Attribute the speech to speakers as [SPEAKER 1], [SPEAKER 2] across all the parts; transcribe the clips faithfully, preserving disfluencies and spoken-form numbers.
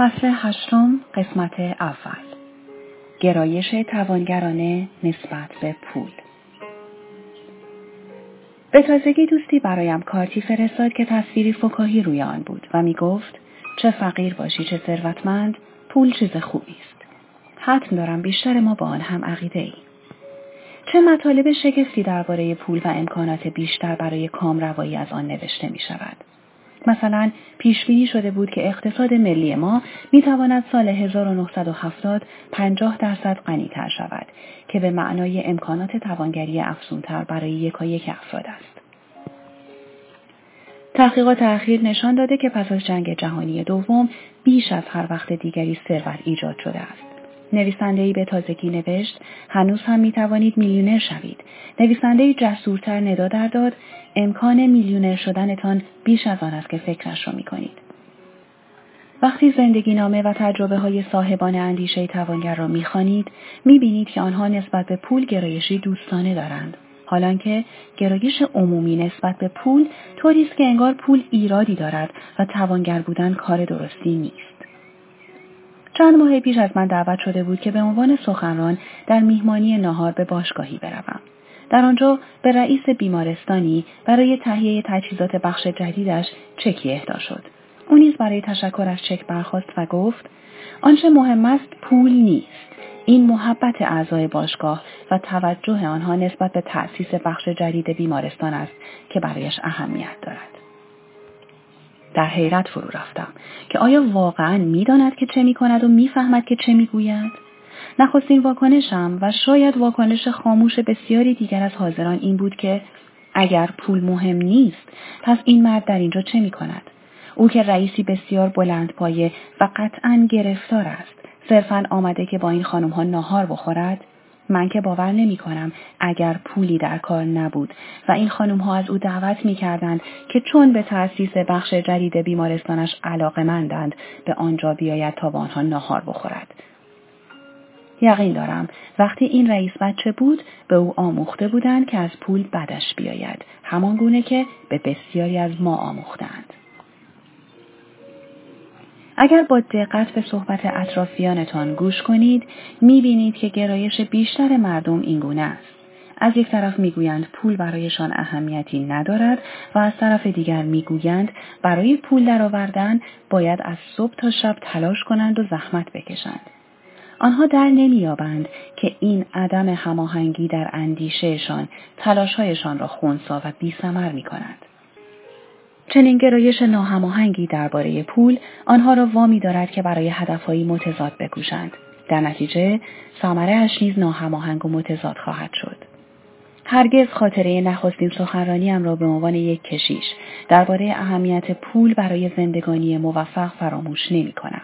[SPEAKER 1] فصل هشتم، قسمت اول. گرایش توانگرانه نسبت به پول. به تازگی دوستی برایم کارتی فرستاد که تصویری فکاهی روی آن بود و می گفت چه فقیر باشی چه ثروتمند، پول چیز خوبی است. حتم دارم بیشتر ما با آن هم عقیده ای. چه مطالب شگفتی درباره پول و امکانات بیشتر برای کامروایی از آن نوشته می شود. مثلا پیشبینی شده بود که اقتصاد ملی ما میتواند سال هزار و نهصد و هفتاد پنجاه درصد غنی‌تر شود که به معنای امکانات توانگری افزونتر برای یکایک افراد است. تحقیقات اخیر نشان داده که پس از جنگ جهانی دوم بیش از هر وقت دیگری ثروت ایجاد شده است. نویسنده‌ای به تازگی نوشت هنوز هم میتوانید میلیونر شوید. نویسنده‌ای جسورتر ندا در داد امکان میلیونر شدنتان بیش از آن است که فکرش را میکنید. وقتی زندگی نامه و تجربه های صاحبان اندیشه توانگر را میخوانید میبینید که آنها نسبت به پول گرایشی دوستانه دارند. حالانکه گرایش عمومی نسبت به پول طوری است که انگار پول ایرادی دارد و توانگر بودن کار درستی نیست. چند ماه پیش از من دعوت شده بود که به عنوان سخنران در میهمانی ناهار به باشگاهی بروم. در آنجا به رئیس بیمارستانی برای تهیه تجهیزات بخش جدیدش چکی اهدا شد. او نیز برای تشکر از چک برخاست و گفت آنچه مهم است پول نیست. این محبت اعضای باشگاه و توجه آنها نسبت به تأسیس بخش جدید بیمارستان است که برایش اهمیت دارد. در حیرت فرو رفتم که آیا واقعاً می‌داند که چه می‌کند و می‌فهمد که چه می‌گوید؟ نخستین واکنشم و شاید واکنش خاموش بسیاری دیگر از حاضران این بود که اگر پول مهم نیست پس این مرد در اینجا چه می‌کند؟ او که رئیسی بسیار بلندپایه و قطعاً گرفتار است صرفاً آمده که با این خانم‌ها ناهار بخورد؟ من که باور نمی کنم اگر پولی در کار نبود و این خانم ها از او دعوت می کردند که چون به تأسیس بخش جدید بیمارستانش علاقه‌مندند به آنجا بیاید تا با آنها ناهار بخورد. یقین دارم وقتی این رئیس بچه بود به او آموخته بودند که از پول بدش بیاید، همان گونه که به بسیاری از ما آموختند. اگر با دقت به صحبت اطرافیانتان گوش کنید، می‌بینید که گرایش بیشتر مردم این گونه است. از یک طرف می‌گویند پول برایشان اهمیتی ندارد و از طرف دیگر می‌گویند برای پول درآوردن باید از صبح تا شب تلاش کنند و زحمت بکشند. آنها در نمی‌یابند که این عدم هماهنگی در اندیشهشان تلاش‌هایشان را خنثی و بی‌ثمر می‌کند. چنین گرایش ناهماهنگی درباره پول آنها را وامی دارد که برای هدفهایی متضاد بکوشند. در نتیجه ثمره‌اش نیز ناهماهنگ و متضاد خواهد شد. هرگز خاطره نخستین سخنرانیم را به عنوان یک کشیش درباره اهمیت پول برای زندگانی موفق فراموش نمی‌کنم.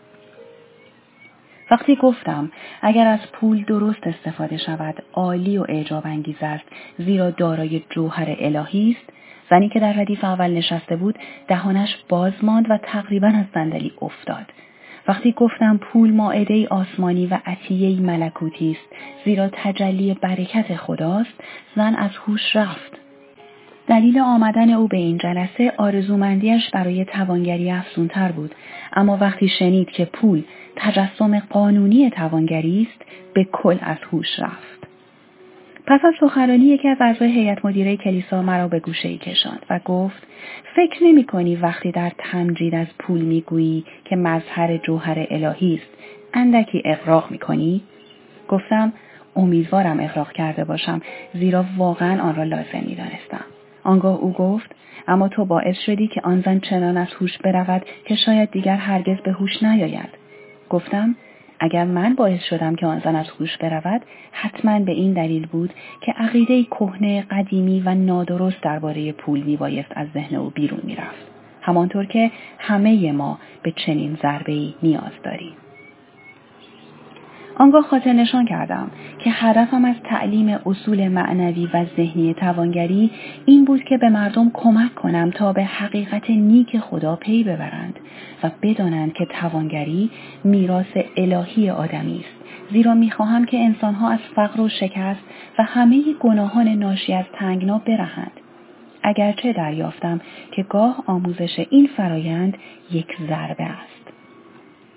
[SPEAKER 1] وقتی گفتم اگر از پول درست استفاده شود عالی و اعجاب انگیز است زیرا دارای جوهر الهی است، زنی که در ردیف اول نشسته بود دهانش باز ماند و تقریباً از صندلی افتاد. وقتی گفتم پول مائده‌ای آسمانی و عطیه‌ای ملکوتی است زیرا تجلی برکت خداست، زن از هوش رفت. دلیل آمدن او به این جلسه آرزومندیش برای توانگری افزونتر بود، اما وقتی شنید که پول تجسم قانونی توانگری است به کل از هوش رفت. پس از سخنرانی یکی از اعضای هیئت مدیره کلیسا مرا به گوشه‌ای کشاند و گفت فکر نمی کنی وقتی در تمجید از پول می گویی که مظهر جوهر الهی است اندکی اغراق می کنی؟ گفتم امیدوارم اغراق کرده باشم زیرا واقعا آن را لازم می دانستم. آنگاه او گفت اما تو باعث شدی که آن زن چنان از هوش برود که شاید دیگر هرگز به هوش نیاید. گفتم اگر من باعث شدم که آن زن از هوش برود حتما به این دلیل بود که عقیده کهنه قدیمی و نادرست درباره پول میبایست از ذهن او بیرون میرفت، همانطور که همه ما به چنین ضربه‌ای نیاز داریم. آنگاه خاطر نشان کردم که هدفم از تعلیم اصول معنوی و ذهنی توانگری این بود که به مردم کمک کنم تا به حقیقت نیک خدا پی ببرند و بدانند که توانگری میراث الهی آدمی است، زیرا میخواهم که انسانها از فقر و شکست و همه گناهان ناشی از تنگنا برهند. اگرچه دریافتم که گاه آموزش این فرایند یک ضربه است.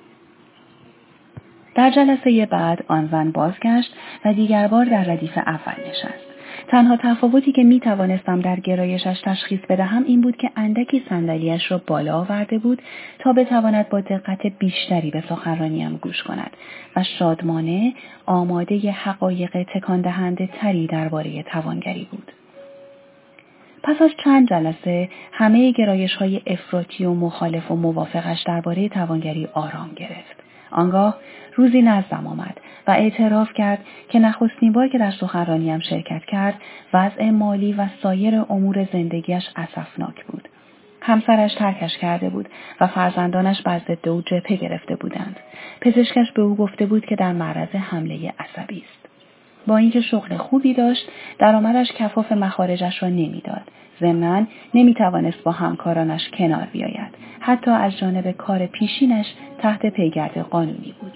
[SPEAKER 1] در جلسه بعد آن زن بازگشت و دیگر بار در ردیف اول نشست. تنها تفاوتی که می توانستم در گرایشش تشخیص بدهم این بود که اندکی صندلیاش را بالا آورده بود تا بتواند با دقت بیشتری به سخنرانیم گوش کند و شادمانه آماده حقایق تکان دهنده تری درباره توانگری بود. پس از چند جلسه همه گرایش‌های افراطی و مخالف و موافقش درباره توانگری آرام گرفت. آنگاه روزی نزدم آمد و اعتراف کرد که نخستین بار که در سخنرانیم شرکت کرد وضع مالی و سایر امور زندگیش اسفناک بود. همسرش ترکش کرده بود و فرزندانش بر ضد او جبهه گرفته بودند. پزشکش به او گفته بود که در معرض حمله عصبی است. با اینکه شغل خوبی داشت، درآمدش کفاف مخارجش را نمیداد. ضمناً نمیتوانست با همکارانش کنار بیاید. حتی از جانب کار پیشینش تحت پیگرد قانونی بود.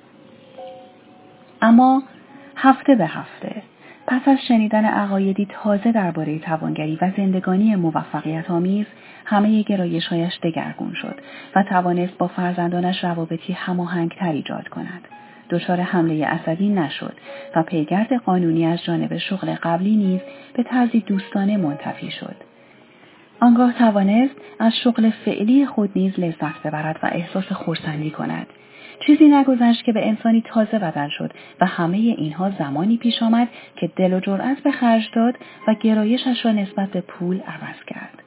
[SPEAKER 1] اما هفته به هفته پس از شنیدن عقایدی تازه درباره توانگری و زندگانی موفقیت آمیز، همه گرایش‌هایش دگرگون شد و توانست با فرزندانش روابطی هماهنگ‌تر ایجاد کند. دچار حمله عصبی نشد و پیگرد قانونی از جانب شغل قبلی نیز به طرزی دوستانه منتفی شد. آنگاه توانست از شغل فعلی خود نیز لذت ببرد و احساس خرسندی کند. چیزی نگذشت که به انسانی تازه بدل شد و همه اینها زمانی پیش آمد که دل و جرأت به خرج داد و گرایشش را نسبت به پول عوض کرد.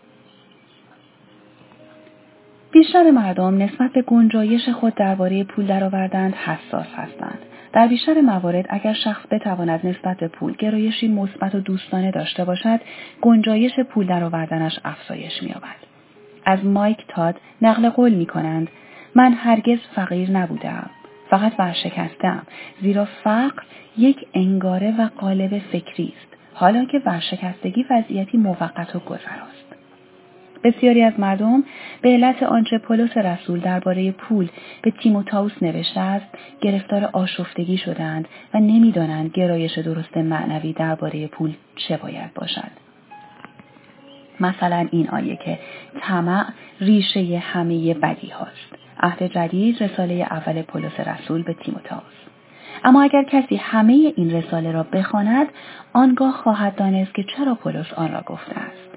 [SPEAKER 1] بیشتر مردم نسبت به گنجایش خود درباره پول درآوردند حساس هستند. در بیشتر موارد اگر شخص بتواند نسبت به پول گرایشی مثبت و دوستانه داشته باشد، گنجایش پول درآوردنش افزایش می‌یابد. از مایک تاد نقل قول می‌کنند: من هرگز فقیر نبودم، فقط ورشکسته‌ام، زیرا فقر یک انگاره و قالب فکری است، حالا که ورشکستگی وضعیتی موقت و گذراست. بسیاری از مردم به علت آنچه پولس رسول درباره پول به تیموتائوس نوشته است، گرفتار آشفتگی شدند و نمی‌دانند گرایش درست معنوی درباره پول چه باید باشد. مثلا این آیه که طمع ریشه همه بدی هاست. عهد جدید رساله اول پولس رسول به تیموتائوس. اما اگر کسی همه این رساله را بخواند، آنگاه خواهد دانست که چرا پولس آن را گفته است.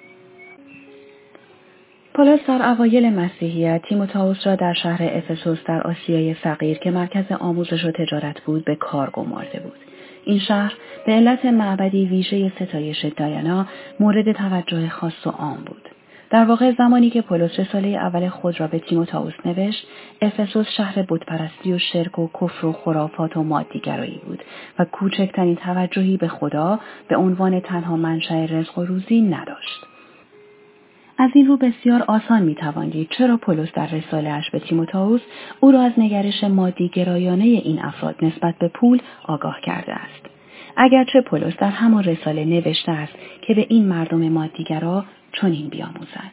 [SPEAKER 1] پولس در اوایل مسیحیت تیموتائوس را در شهر افسوس در آسیای فقیر که مرکز آموزش و تجارت بود به کار گمارده بود. این شهر به علت معبدی ویژه ستایش دایانا مورد توجه خاص و عام بود. در واقع زمانی که پولس رساله اول خود را به تیموتائوس نوشت، افسوس شهر بتپرستی و شرک و کفر و خرافات و مادیگرایی بود و کوچکترین توجهی به خدا به عنوان تنها منشأ رزق و روزی نداشت. از این رو بسیار آسان می‌توانید چرا پولس در رساله‌اش به تیموتائوس او را از نگرش مادی‌گرایانه این افراد نسبت به پول آگاه کرده است. اگرچه پولس در همان رساله نوشته است که به این مردم مادی‌گرا چنین بیاموزد: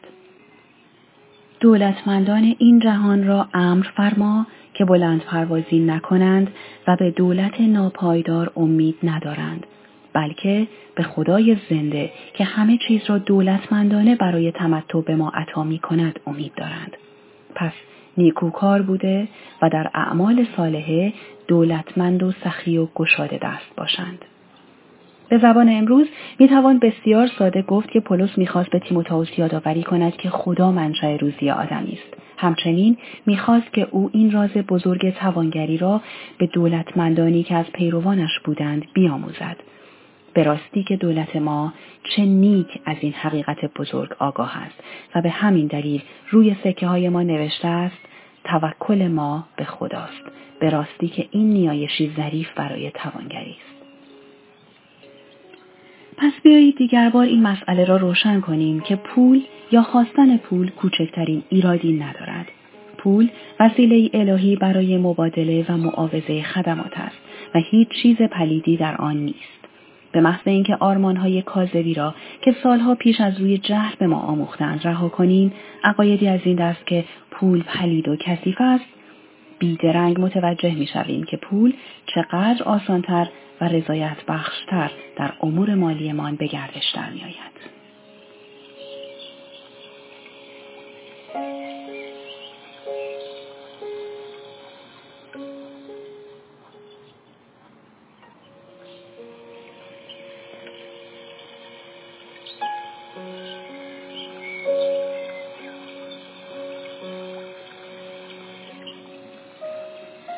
[SPEAKER 1] دولتمندان این جهان را امر فرما که بلند پروازی نکنند و به دولت ناپایدار امید ندارند، بلکه به خدای زنده که همه چیز را دولتمندانه برای تمتع به ما عطا می کند امید دارند. پس نیکوکار بوده و در اعمال صالحه دولتمند و سخی و گشاده دست باشند. به زبان امروز می توان بسیار ساده گفت که پولس می خواست به تیموتائوس یادآوری کند که خدا منشأ روزی آدمی است. همچنین می خواست که او این راز بزرگ توانگری را به دولتمندانی که از پیروانش بودند بیاموزد. به راستی که دولت ما چه نیک از این حقیقت بزرگ آگاه است و به همین دلیل روی سکه های ما نوشته است: توکل ما به خداست. به راستی که این نیایشی ظریف برای توانگری است. پس بیایید دیگر بار این مسئله را روشن کنیم که پول یا خواستن پول کوچکترین ایرادی ندارد. پول وسیله الهی برای مبادله و معاوضه خدمات است و هیچ چیز پلیدی در آن نیست. به محض اینکه آرمان‌های کاذبی را که سالها پیش از روی جهل به ما آموختند رها کنیم، عقایدی از این دست که پول پلید و کثیف است، بیدرنگ متوجه می‌شویم که پول چقدر آسان‌تر و رضایت بخشتر در امور مالیمان به گردش در می‌آید.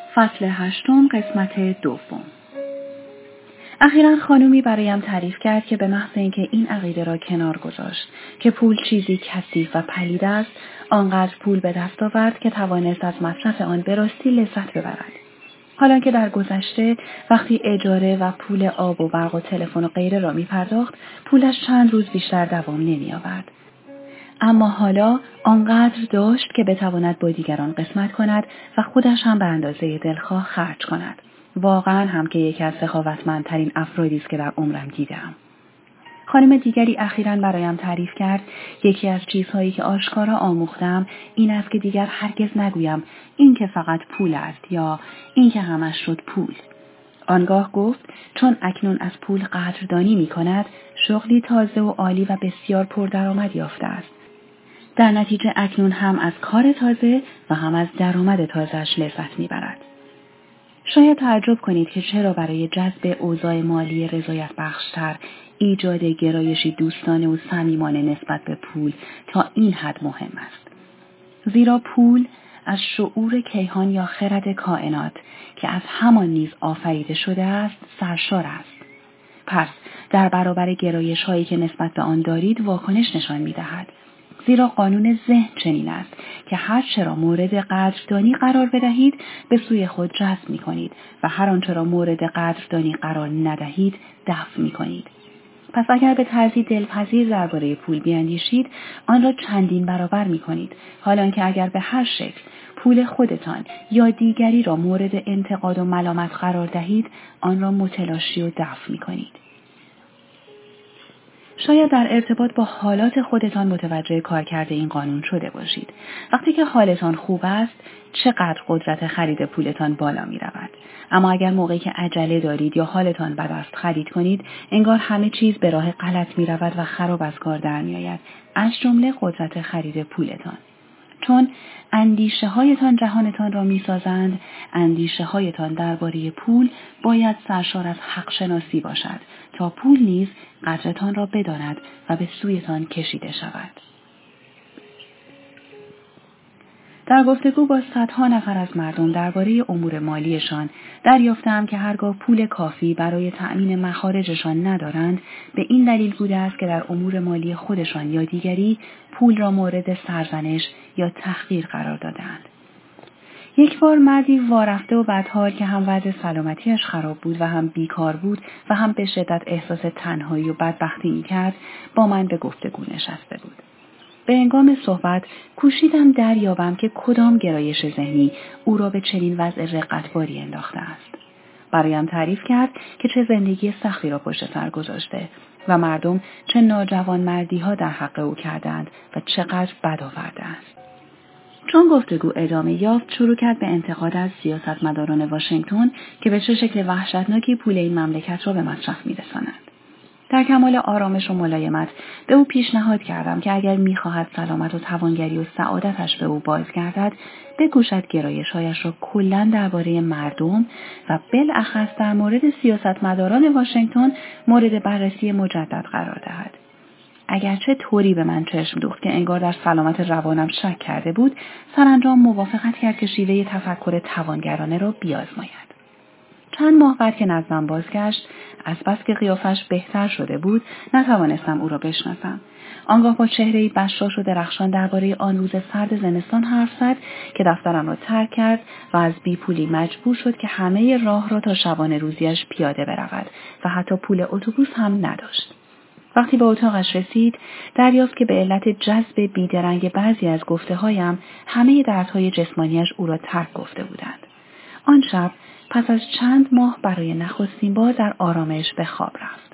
[SPEAKER 1] فصل هشتم، قسمت دوم. اخیراً خانومی برایم تعریف کرد که به محض اینکه این عقیده را کنار گذاشت که پول چیزی کثیف و پلید است، آنقدر پول به دست آورد که توانست از مصرف آن به راستی لذت ببرد. حالا که در گذشته وقتی اجاره و پول آب و برق و تلفن و غیره را می پرداخت، پولش چند روز بیشتر دوام نمی آورد. اما حالا آنقدر داشت که بتواند با دیگران قسمت کند و خودش هم به اندازه دلخواه خرج کند. واقعا هم که یکی از سخاوتمندترین افرادی است که در عمرم دیدم. خانم دیگری اخیراً برایم تعریف کرد یکی از چیزهایی که آشکارا آموختم این است که دیگر هرگز نگویم این که فقط پول است یا این که همش شد پول. آنگاه گفت چون اکنون از پول قدردانی می کند، شغلی تازه و عالی و بسیار پردرآمد یافته است. در نتیجه اکنون هم از کار تازه و هم از درآمد تازه‌اش لذت می برد. شاید تعجب کنید که چرا برای جذب اوضاع مالی رضایت بخشتر ایجاد گرایشی دوستانه و صمیمانه نسبت به پول تا این حد مهم است. زیرا پول از شعور کیهان یا خرد کائنات که از همان نیز آفریده شده است سرشار است. پس در برابر گرایش هایی که نسبت به آن دارید واکنش نشان می دهد. زیرا قانون ذهن چنین است که هر چه را مورد قدردانی قرار بدهید به سوی خود جذب می کنید و هر آنچه را مورد قدردانی قرار ندهید دفع می کنید. پس اگر به طرزی دلپذیر درباره پول بیاندیشید آن را چندین برابر می کنید، حالان که اگر به هر شکل پول خودتان یا دیگری را مورد انتقاد و ملامت قرار دهید آن را متلاشی و دفع می کنید. شاید در ارتباط با حالات خودتان متوجه کارکرد این قانون شده باشید. وقتی که حالتان خوب است، چقدر قدرت خرید پولتان بالا می رود. اما اگر موقعی که عجله دارید یا حالتان بد است خرید کنید، انگار همه چیز به راه غلط می رود و خراب از کار در می آید، از جمله قدرت خرید پولتان. چون اندیشه هایتان جهانتان را می سازند، اندیشه هایتان درباره پول باید سرشار از حق شناسی باشد تا پول نیز قدرتان را بداند و به سویتان کشیده شود. در گفتگو با صدها نفر از مردم درباره امور مالیشان دریافتم که هرگاه پول کافی برای تأمین مخارجشان ندارند به این دلیل بوده است که در امور مالی خودشان یا دیگری پول را مورد سرزنش یا تحقیر قرار دادند. یک بار مردی وارفته و بدحال که هم وضع سلامتیش خراب بود و هم بیکار بود و هم به شدت احساس تنهایی و بدبختی می‌کرد با من به گفتگو نشسته بود. به هنگام صحبت کوشیدم دریابم که کدام گرایش ذهنی او را به چنین وضع رقتباری انداخته است. برایم تعریف کرد که چه زندگی سختی را پشت سر گذاشته و مردم چه ناجوان مردی ها در حق او کردند و چقدر بد آورده است. چون گفتگو ادامه یافت شروع کرد به انتقاد از سیاستمداران واشنگتن که به چه شکل وحشتناکی پول این مملکت را به مصرف می‌رسانند. در کمال آرامش و ملایمت به او پیشنهاد کردم که اگر می‌خواهد سلامت و توانگری و سعادتش به او بازگردد بکوشد گرایش‌هایش را کلاً درباره مردم و بالاخص در مورد سیاستمداران واشنگتن مورد بررسی مجدد قرار دهد. اگرچه طوری به من چشم دوخت که انگار در سلامت روانم شک کرده بود، سرانجام موافقت کرد که شیوه تفکر توانگرانه را بیازماید. چند ماه بعد که نزدم بازگشت، از بس که قیافش بهتر شده بود، نتوانستم او را بشناسم. آنگاه با چهره‌ای بشاش و درخشان درباره آن روز سرد زمستان حرف زد که دفترم را ترک کرد و از بیپولی مجبور شد که همه راه را تا شبانه روزیش پیاده برود و حتی پول اتوبوس هم نداشت. وقتی به اتاقش رسید، دریافت که به علت جذب بیدرنگ بعضی از گفته‌هایم همه دردهای جسمانیش او را ترک گفته بودند. آن شب پس از چند ماه برای نخستین بار در آرامش به خواب رفت.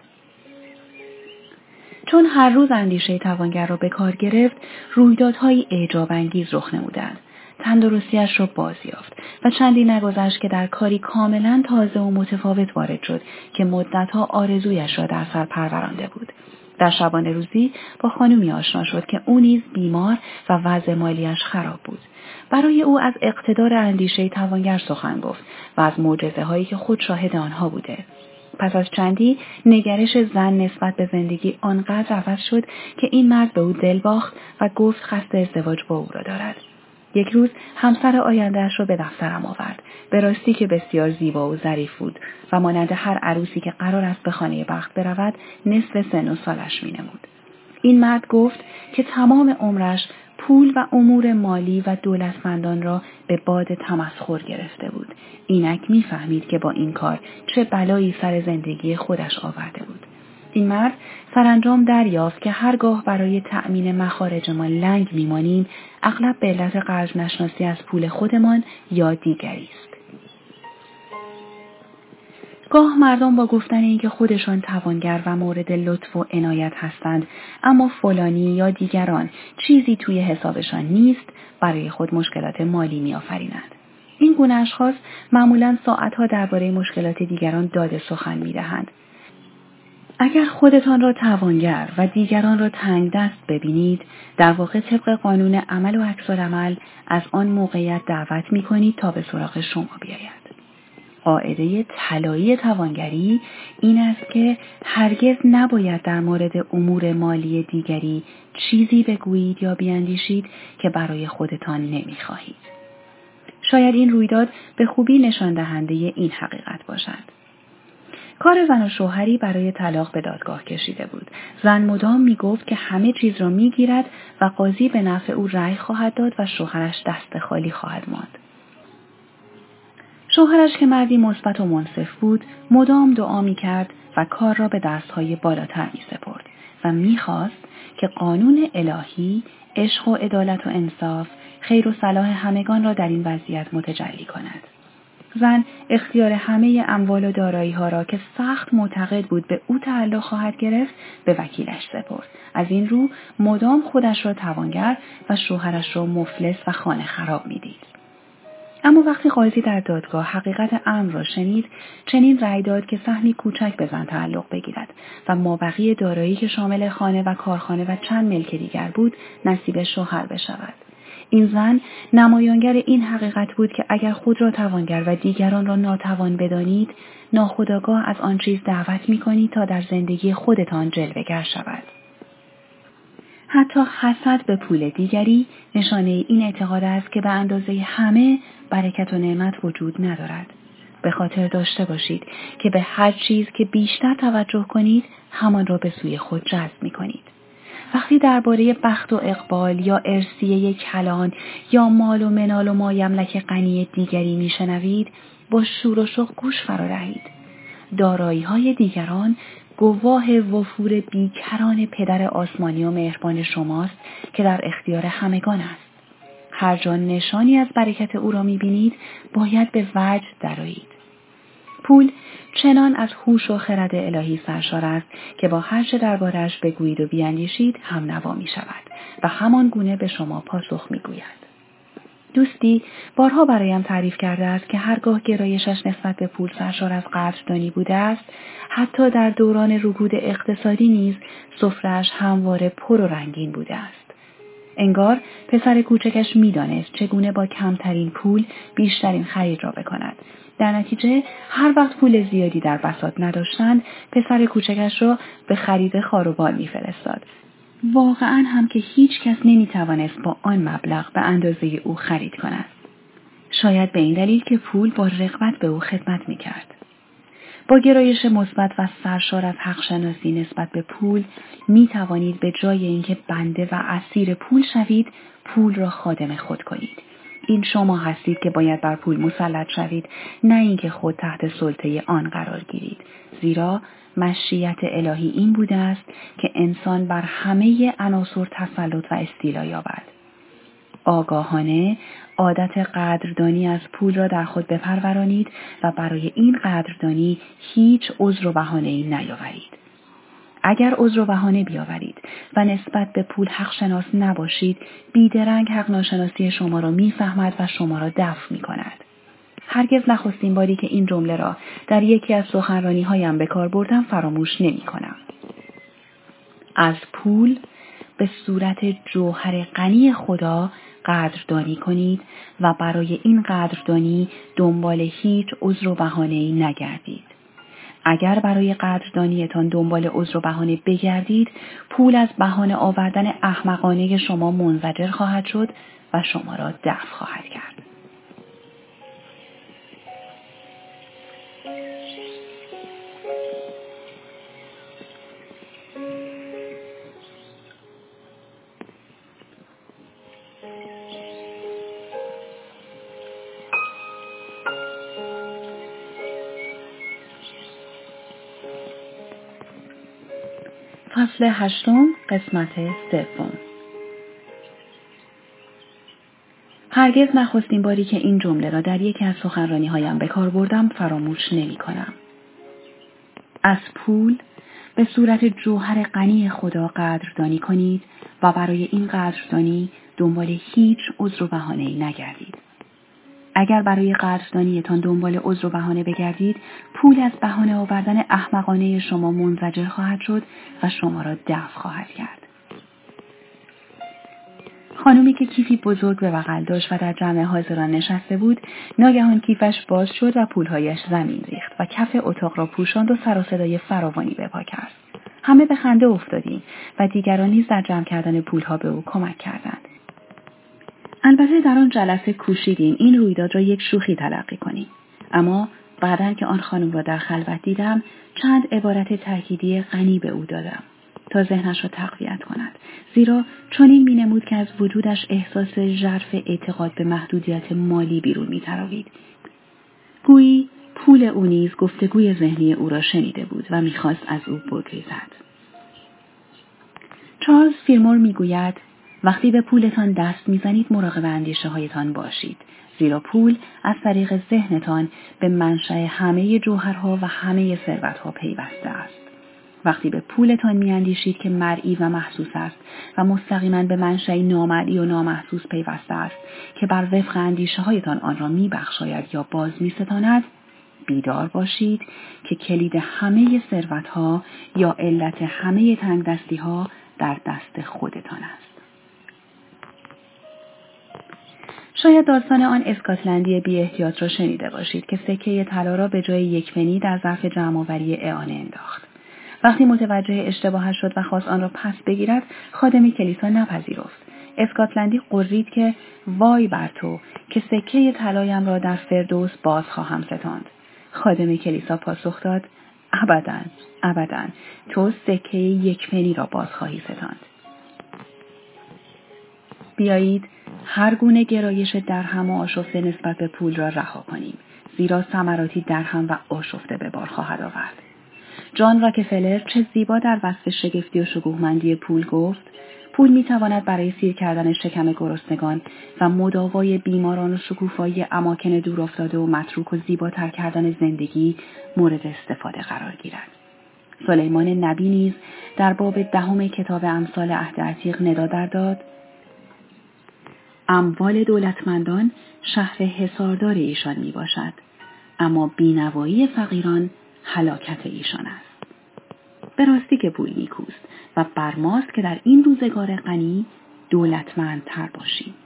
[SPEAKER 1] چون هر روز اندیشه توانگر را به کار گرفت، رویدادهای اعجاب انگیز رخ نمودند. تندرستیش را بازیافت و چندی نگذشت که در کاری کاملا تازه و متفاوت وارد شد که مدتها آرزویش را در سر پرورانده بود. در شبانه روزی با خانومی آشنا شد که او نیز بیمار و وضع مالیش خراب بود. برای او از اقتدار اندیشه توانگر سخن گفت و از معجزه‌هایی که خود شاهد آنها بوده. پس از چندی نگرش زن نسبت به زندگی آنقدر عوض شد که این مرد به او دل باخت و گفت قصد ازدواج با او را دارد. یک روز همسر آینده‌اش را به دفترم آورد. به راستی که بسیار زیبا و ظریف بود و مانند هر عروسی که قرار است به خانه بخت برود، نصف سن و سالش می‌نمود. این مرد گفت که تمام عمرش پول و امور مالی و دولتمندان را به باد تمسخر گرفته بود. اینک می‌فهمید که با این کار چه بلایی سر زندگی خودش آورده بود. این مرد سرانجام دریافت که هرگاه برای تأمین مخارجمان لنگ میمانیم، اغلب به علت قدر نشناسی از پول خودمان یا دیگری است. گاه مردم با گفتن اینکه خودشان توانگر و مورد لطف و عنایت هستند، اما فلانی یا دیگران چیزی توی حسابشان نیست، برای خود مشکلات مالی می‌آفرینند. این گونه اشخاص معمولاً ساعتها درباره مشکلات دیگران داد سخن می‌دهند. اگر خودتان را توانگر و دیگران را تنگ دست ببینید، در واقع طبق قانون عمل و عکس‌العمل از آن موقعیت دعوت می‌کنید تا به سراغ شما بیاید. قاعده طلایی توانگری این است که هرگز نباید در مورد امور مالی دیگری چیزی بگویید یا بیاندیشید که برای خودتان نمی‌خواهید. شاید این رویداد به خوبی نشان دهنده این حقیقت باشد. کار زن و شوهری برای طلاق به دادگاه کشیده بود. زن مدام می گفت که همه چیز را می گیرد و قاضی به نفع او رأی خواهد داد و شوهرش دست خالی خواهد ماند. شوهرش که مردی مثبت و منصف بود، مدام دعا می کرد و کار را به دستهای بالاتر می سپرد و می خواست که قانون الهی، عشق و عدالت و انصاف، خیر و صلاح همگان را در این وضعیت متجلی کند. زن اختیار همه اموال و دارایی‌ها را که سخت معتقد بود به او تعلق خواهد گرفت به وکیلش سپرد. از این رو مدام خودش را توانگر و شوهرش را مفلس و خانه خراب می‌دید. اما وقتی قاضی در دادگاه حقیقت امر را شنید، چنین رأی داد که سهمی کوچک به زن تعلق بگیرد و مابقی دارایی که شامل خانه و کارخانه و چند ملک دیگر بود نصیب شوهر بشود. این زن نمایانگر این حقیقت بود که اگر خود را توانگر و دیگران را ناتوان بدانید، ناخودآگاه از آن چیز دعوت می‌کنید تا در زندگی خودتان جلوه‌گر شود. حتی حسد به پول دیگری نشانه این اعتقاد است که به اندازه همه برکت و نعمت وجود ندارد. به خاطر داشته باشید که به هر چیز که بیشتر توجه کنید، همان را به سوی خود جذب می‌کنید. وقتی درباره بخت و اقبال یا ارثیه کلان یا مال و منال و مایملک غنی دیگری میشنوید، با شور و شوق گوش فرا دهید. دارایی‌های دیگران گواه وفور بیکران پدر آسمانی و مهربان شماست که در اختیار همگان است. هر جا نشانی از برکت او را می‌بینید، باید به وجد درآیید. پول چنان از هوش و خرد الهی سرشار است که با هر چه درباره‌اش بگویید و بیاندیشید هم نوا می شود و همان گونه به شما پاسخ می گوید. دوستی بارها برایم تعریف کرده است که هرگاه گرایشش نسبت به پول سرشار از قدردانی بوده است، حتی در دوران رکود اقتصادی نیز سفره‌اش همواره پر و رنگین بوده است. انگار پسر کوچکش می‌دانست چگونه با کمترین پول بیشترین خرید را بکند. در نتیجه هر وقت پول زیادی در بساط نداشتند، پسر کوچکش را به خرید خاروبار می‌فرستاد. واقعاً هم که هیچ کس نمی‌توانست با آن مبلغ به اندازه او خرید کند. شاید به این دلیل که پول با رغبت به او خدمت می‌کرد. با گرایش مثبت و سرشار از حق شناسی نسبت به پول می توانید به جای اینکه بنده و اسیر پول شوید، پول را خادم خود کنید. این شما هستید که باید بر پول مسلط شوید، نه اینکه خود تحت سلطه آن قرار گیرید. زیرا مشیت الهی این بوده است که انسان بر همه عناصر تسلط و استیلا یابد. آگاهانه عادت قدردانی از پول را در خود بپرورانید و برای این قدردانی هیچ عذر و بهانه‌ای نیاورید. اگر عذر و بهانه بیاورید و نسبت به پول حق شناس نباشید، بیدرنگ حق ناشناسی شما را میفهمد و شما را دفع می‌کند. هرگز نخستین باری که این جمله را در یکی از سخنرانی‌هایم به کار بردم فراموش نمی‌کنم. از پول به صورت جوهر غنی خدا قدردانی کنید و برای این قدردانی دنبال هیچ عذر و بهانه‌ای نگردید. اگر برای قدردانیتان دنبال عذر و بهانه بگردید، پول از بهانه آوردن احمقانه شما منزجر خواهد شد و شما را دفع خواهد کرد. فصل هشتم، قسمت سوم. هرگز نخستین باری که این جمله را در یکی از سخنرانی‌هایم به کار بردم فراموش نمی‌کنم. از پول به صورت جوهر غنی خدا قدردانی کنید و برای این قدردانی دنبال هیچ عذر و بهانه‌ای نگردید. اگر برای قدردانیتان دنبال عذر و بهانه بگردید، پول از بهانه آوردن احمقانه شما منزجر خواهد شد و شما را دفع خواهد کرد. خانومی که کیفی بزرگ به بغل داشت و در جمع حاضران نشسته بود، ناگهان کیفش باز شد و پولهایش زمین ریخت و کف اتاق را پوشاند و سر و صدای فراوانی به پا کرد. همه به خنده افتادیم و دیگران نیز در جمع کردن پولها به او کمک کردند. البته در آن جلسه کوشیدیم این رویداد را یک شوخی تلقی کنیم، اما بعداً که آن خانم را در خلوت دیدم چند عبارت تأکیدی غنی به او دادم تا ذهنش را تقویت کند، زیرا چنین می‌نمود که از وجودش احساس ژرف اعتقاد به محدودیت مالی بیرون می‌تراوید. گویی پول او نیز گفتگوی ذهنی او را شنیده بود و می‌خواست از او بگریزد. چارلز فیلمور می‌گوید وقتی به پولتان دست میزنید مراقب اندیشه هایتان باشید، زیرا پول از طریق ذهنتان به منشأ همه جوهرها و همه ثروتها پیوسته است. وقتی به پولتان میاندیشید که مرئی و محسوس است و مستقیما به منشأ نامرئی و نامحسوس پیوسته است که بر وفق اندیشه هایتان آن را میبخشاید یا باز میستاند، بیدار باشید که کلید همه ثروتها یا علت همه تنگدستیها در دست خودتان است. شاید داستان آن اسکاتلندی بی احتیاط را شنیده باشید که سکه طلا را به جای یک پنی در ظرف جمع‌آوری اعانه انداخت. وقتی متوجه اشتباهش شد و خواست آن را پس بگیرد، خادم کلیسا نپذیرفت. اسکاتلندی غرید که وای بر تو که سکه طلایم را در فردوس باز خواهم ستاند. خادم کلیسا پاسخ داد: ابداً، ابداً، تو سکه یک پنی را باز خواهی ستاند. بیایید هر گونه گرایش درهم و آشفته نسبت به پول را رها کنیم، زیرا ثمراتی درهم و آشفته به بار خواهد آورد. جان راکفلر چه زیبا در وصف شگفتی و شکوهمندی پول گفت: پول میتواند برای سیر کردن شکم گرسنگان و مداوای بیماران و شکوفایی اماکن دور افتاده و متروک و زیباتر کردن زندگی مورد استفاده قرار گیرد. سلیمان نبی نیز در باب دهم کتاب امثال عهد عتیق ندا در داد: اموال دولتمندان شهر حصاردار ایشان می باشد، اما بینوایی فقیران هلاکت ایشان است. به راستی که پول نیکوست و بر ماست که در این روزگار غنی دولتمندتر باشیم.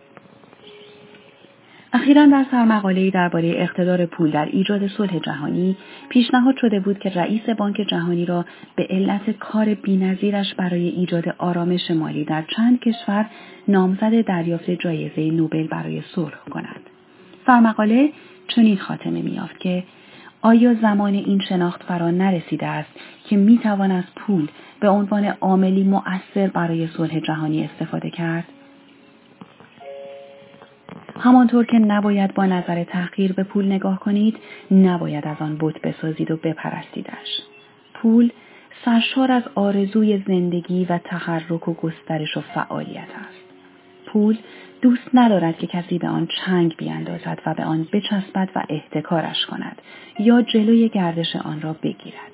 [SPEAKER 1] اخیراً در سرمقاله‌ای درباره اقتدار پول در ایجاد صلح جهانی پیشنهاد شده بود که رئیس بانک جهانی را به علت کار بی‌نظیرش برای ایجاد آرامش مالی در چند کشور نامزد دریافت جایزه نوبل برای صلح کند. سرمقاله چنین خاتمه می‌یافت که آیا زمان این شناخت فرا نرسیده است که می‌توان از پول به عنوان عاملی مؤثر برای صلح جهانی استفاده کرد؟ همانطور که نباید با نظر تحقیر به پول نگاه کنید، نباید از آن بت بسازید و بپرستیدش. پول سرشار از آرزوی زندگی و تحرک و گسترش و فعالیت است. پول دوست ندارد که کسی به آن چنگ بیاندازد و به آن بچسبد و احتکارش کند یا جلوی گردش آن را بگیرد.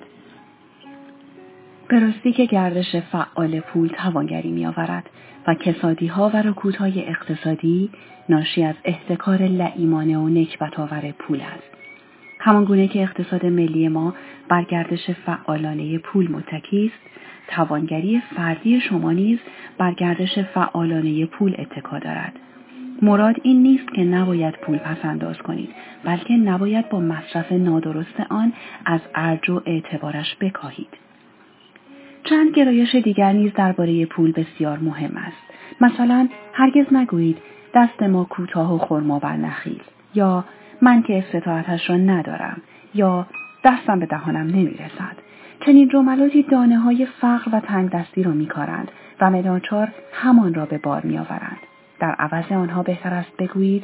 [SPEAKER 1] به راستی که گردش فعال پول توانگری می آورد و کسادی ها و رکودهای اقتصادی ناشی از احتکار لعیمانه و نکبت‌آور پول است. همان گونه که اقتصاد ملی ما بر گردش فعالانه پول متکی است، توانگری فردی شما نیز بر گردش فعالانه پول اتکا دارد. مراد این نیست که نباید پول پس انداز کنید، بلکه نباید با مصرف نادرست آن از ارج و اعتبارش بکاهید. چند گرایش دیگر نیز درباره پول بسیار مهم است. مثلا هرگز نگویید دست ما کوتاه و خرما بر نخیل، یا من که استطاعتش را ندارم، یا دستم به دهانم نمیرسد. چنین جملاتی دانه های فقر و تنگ دستی را میکارند و مناچار همان را به بار میآورند. در عوض آنها بهتر است بگویید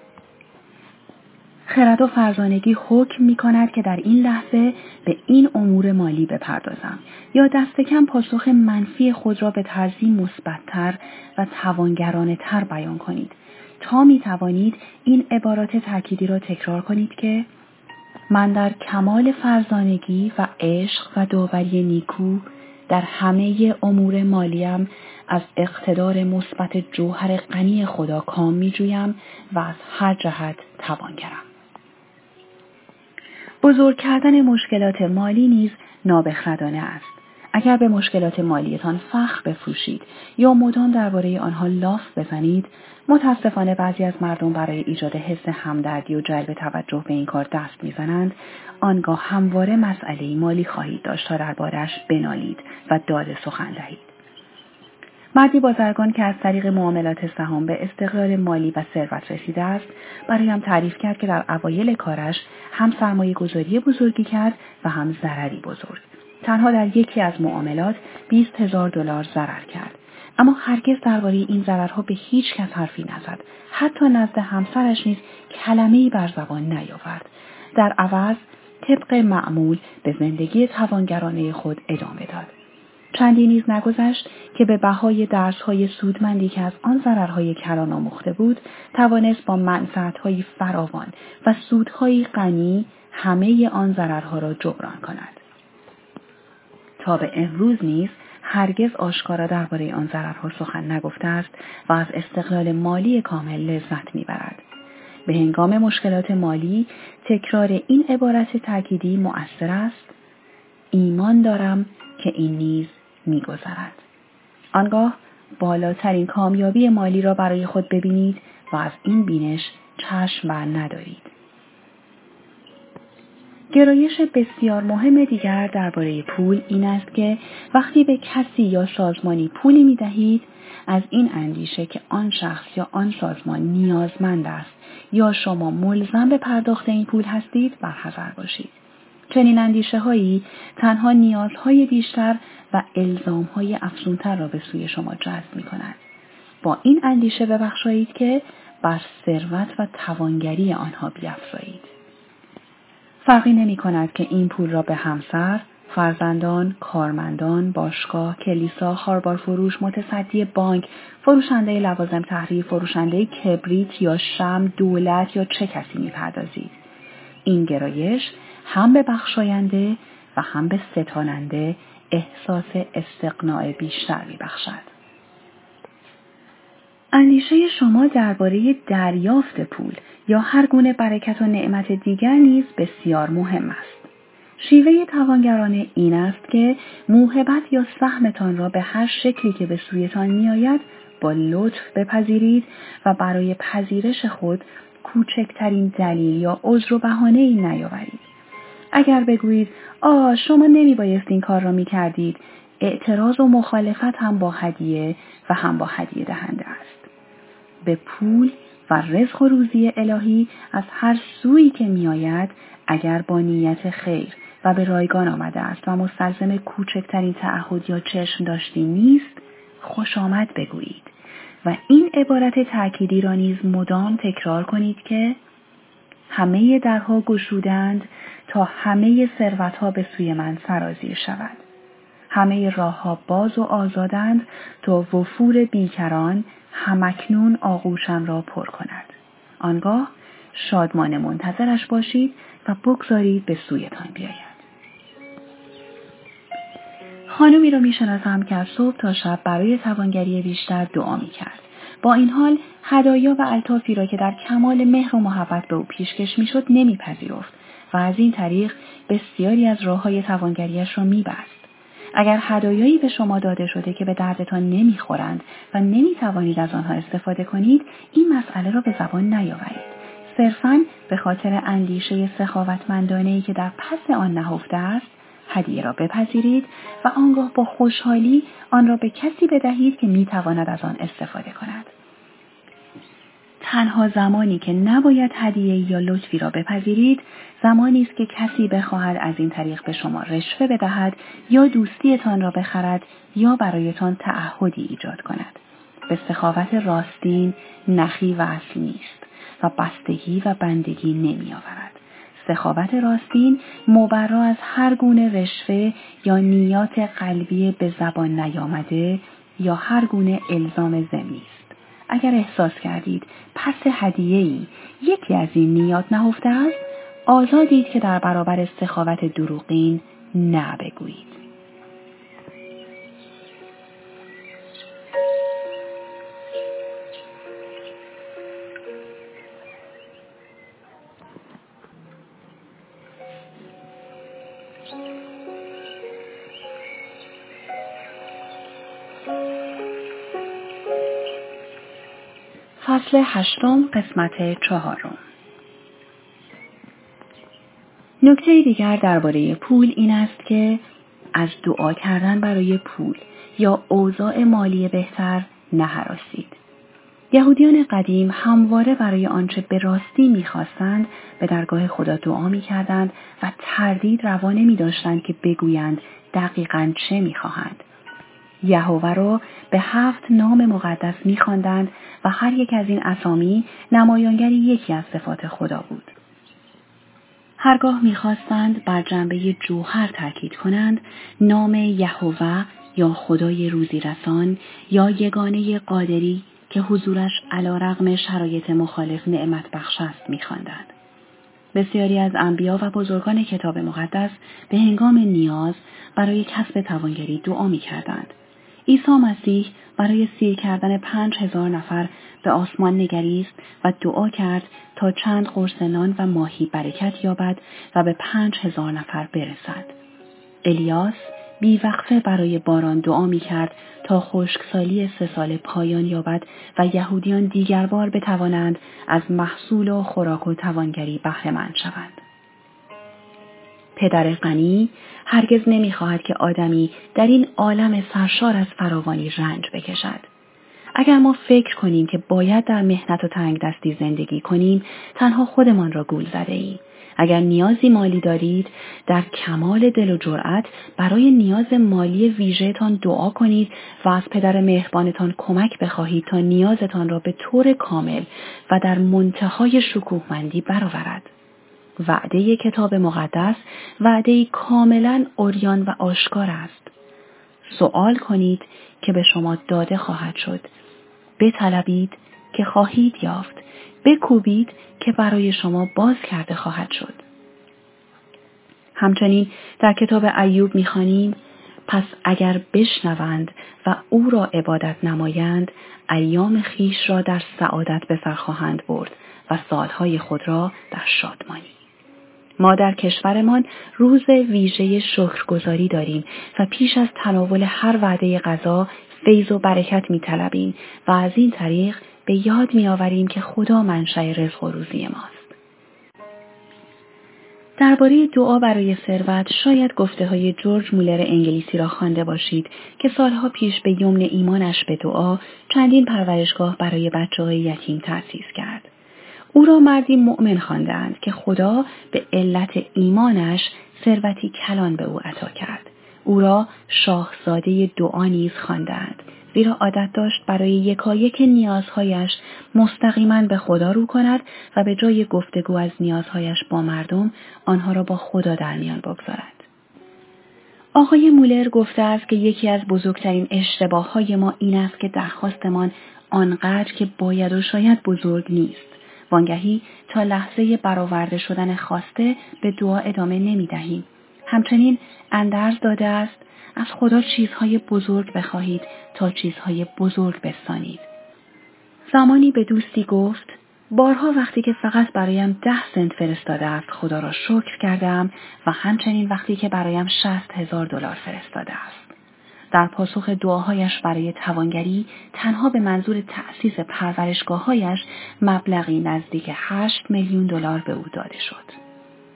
[SPEAKER 1] خرد و فرزانگی حکم می کند که در این لحظه به این امور مالی بپردازم، یا دست کم پاسخ منفی خود را به طرزی مثبت‌تر و توانگرانه تر بیان کنید تا می توانید این عبارات تأکیدی را تکرار کنید که من در کمال فرزانگی و عشق و داوری نیکو در همه امور مالیم از اقتدار مثبت جوهر غنی خدا کام می جویم و از هر جهت توانگرم. بزرگ کردن مشکلات مالی نیز نابخردانه است. اگر به مشکلات مالیتان فخر بفروشید یا مدام درباره آنها لاف بزنید، متاسفانه بعضی از مردم برای ایجاد حس همدردی و جلب توجه به این کار دست میزنند. آنگاه همواره مسئله مالی خواهید داشت تا درباره‌اش بنالید و داد سخن دهید. مردی بازرگان که از طریق معاملات سهام به استقلال مالی و ثروت رسیده است، برایم تعریف کرد که در اوایل کارش هم سرمایه گذاری بزرگی کرد و هم ضرری بزرگ. تنها در یکی از معاملات بیست هزار دلار ضرر کرد. اما هرگز درباره این ضررها به هیچ کس حرفی نزد. حتی نزد همسرش نیز کلمه‌ای بر زبان نیاورد. در عوض طبق معمول به زندگی توانگرانه خود ادامه داد. چندی نیز نگذشت که به بهای درس‌های سودمندی که از آن ضررهای کلان آموخته بود، توانست با منفعت‌های فراوان و سودهای غنی همه آن ضررها را جبران کند. تا به امروز نیز هرگز آشکارا درباره آن ضررها سخن نگفته است و از استقلال مالی کامل لذت می‌برد. به هنگام مشکلات مالی تکرار این عبارت تأکیدی مؤثر است: ایمان دارم که این نیز می‌گذرد. آنگاه بالاترین کامیابی مالی را برای خود ببینید و از این بینش چشم بر ندارید. گرایش بسیار مهم دیگر درباره پول این است که وقتی به کسی یا سازمانی پولی می دهید، از این اندیشه که آن شخص یا آن سازمان نیازمند است یا شما ملزم به پرداخت این پول هستید برحذر باشید. چنین اندیشه هایی تنها نیازهای بیشتر و الزامهای افزونتر را به سوی شما جذب می کند. با این اندیشه ببخشایید که بر ثروت و توانگری آنها بیفزایید. فرقی نمی کند که این پول را به همسر، فرزندان، کارمندان، باشگاه، کلیسا، خاربار فروش، متصدی بانک، فروشنده لوازم تحریر، فروشنده کبریت یا شمع، دولت یا چه کسی می پردازید. این گرایش هم به بخشاینده و هم به ستاننده احساس استقناع بیشتر می بخشد. اندیشه شما درباره دریافت پول یا هر گونه برکت و نعمت دیگر نیز بسیار مهم است. شیوه توانگرانه این است که موهبت یا سهمتان را به هر شکلی که به سویتان می آید با لطف بپذیرید و برای پذیرش خود کوچکترین دلیل یا عذر و بهانه‌ای نیاورید. اگر بگویید آه شما نمی بایست این کار را می کردید، اعتراض و مخالفت هم با هدیه و هم با هدیه دهنده است. به پول و رزق و روزی الهی از هر سویی که می آید، اگر با نیت خیر و به رایگان آمده است و مستلزم کوچکترین تعهد یا چشم داشتی نیست، خوش آمد بگویید و این عبارت تأکیدی را نیز مدام تکرار کنید که همه درها گشودند تا همه ثروتها به سوی من سرازیر شود. همه راهها باز و آزادند تا وفور بیکران همکنون آغوشم را پر کند. آنگاه شادمان منتظرش باشید و بگذارید به سویتان بیاید. خانمی را می شناسم که از صبح تا شب برای توانگری بیشتر دعا می کرد. با این حال هدایا و الطافی را که در کمال مهر و محبت به او پیشکش می شد نمی پذیرفت و از این طریق بسیاری از راههای توانگریش را می بست. اگر هدایایی به شما داده شده که به دردتان نمی خورند و نمی توانید از آنها استفاده کنید، این مسئله را به زبان نیاورید. صرفاً به خاطر اندیشه سخاوتمندانه‌ای که در پس آن نهفته است، هدیه را بپذیرید و آنگاه با خوشحالی آن را به کسی بدهید که می تواند از آن استفاده کند. تنها زمانی که نباید هدیه یا لطفی را بپذیرید، زمانی است که کسی بخواهد از این طریق به شما رشوه بدهد یا دوستیتان را بخرد یا برایتان تعهدی ایجاد کند. به سخاوت راستین نخی وصل نیست و بستگی و بندگی نمی آورد. سخاوت راستین مبرا از هر گونه رشوه یا نیات قلبی به زبان نیامده یا هر گونه الزام ضمنی است. اگر احساس کردید پس هدیه‌ای یکی از این نیات نهفته است، آزادید که در برابر سخاوت دروغین نه بگویید. فصل هشتم، قسمت چهارم. نکته دیگر درباره پول این است که از دعا کردن برای پول یا اوضاع مالی بهتر نهراسید. یهودیان قدیم همواره برای آنچه به راستی می‌خواستند به درگاه خدا دعا می‌کردند و تردید روا نمی‌داشتند که بگویند دقیقاً چه می‌خواهند. یهوه را به هفت نام مقدس می‌خواندند و هر یک از این اسامی نمایانگری یکی از صفات خدا بود. هرگاه می‌خواستند بر جنبه جوهر تاکید کنند، نام یهوه یا خدای روزی رسان یا یگانه قادری که حضورش علی‌رغم شرایط مخالف نعمت بخش است می‌خواندند. بسیاری از انبیا و بزرگان کتاب مقدس به هنگام نیاز برای کسب توانگری دعا می‌کردند. عیسی مسیح برای سیر کردن پنج هزار نفر به آسمان نگریست و دعا کرد تا چند قرص نان و ماهی برکت یابد و به پنج هزار نفر برسد. الیاس بیوقفه برای باران دعا می کرد تا خشکسالی سه سال پایان یابد و یهودیان دیگر بار بتوانند از محصول و خوراک و توانگری بهره مند شوند. پدر غنی هرگز نمی‌خواهد که آدمی در این عالم سرشار از فراوانی رنج بکشد. اگر ما فکر کنیم که باید در محنت و تنگ دستی زندگی کنیم، تنها خودمان را گول زده ایم. اگر نیازی مالی دارید، در کمال دل و جرأت برای نیاز مالی ویژه‌تان دعا کنید و از پدر مهربانتان کمک بخواهید تا نیازتان را به طور کامل و در منتهای شکوهمندی برآورد. وعده کتاب مقدس وعده کاملا عریان و آشکار است. سؤال کنید که به شما داده خواهد شد. بطلبید که خواهید یافت. بکوبید که برای شما باز کرده خواهد شد. همچنین در کتاب ایوب می‌خوانیم: پس اگر بشنوند و او را عبادت نمایند، ایام خیش را در سعادت به سر خواهند برد و سالهای خود را در شادمانی. ما در کشورمان روز ویژه شکرگزاری داریم و پیش از تناول هر وعده غذا فیض و برکت می‌طلبیم و از این طریق به یاد می‌آوریم که خدا منشأ رزق و روزی ماست. درباره دعا برای ثروت شاید گفته‌های جورج مولر انگلیسی را خوانده باشید که سالها پیش به یمن ایمانش به دعا چندین پرورشگاه برای بچه‌های یتیم تأسیس کرد. او را مردی مؤمن خواندند که خدا به علت ایمانش ثروتی کلان به او عطا کرد. او را شاهزاده دعا نیز خواندند، زیرا عادت داشت برای یکایک نیازهایش مستقیما به خدا رو کند و به جای گفتگو از نیازهایش با مردم، آنها را با خدا در میان بگذارد. آقای مولر گفته است که یکی از بزرگترین اشتباههای ما این است که درخواستمان آنقدر که باید و شاید بزرگ نیست. وانگهی تا لحظه برآورده شدن خواسته به دعا ادامه نمی دهیم. همچنین اندرز داده است: از خدا چیزهای بزرگ بخواهید تا چیزهای بزرگ بستانید. زمانی به دوستی گفت: بارها وقتی که فقط برایم ده سنت فرستاده است خدا را شکر کردم و همچنین وقتی که برایم شصت هزار دلار فرستاده است. در پاسخ دعاهایش برای توانگری تنها به منظور تأسیس پرورشگاه‌هایش مبلغی نزدیک هشت میلیون دلار به او داده شد.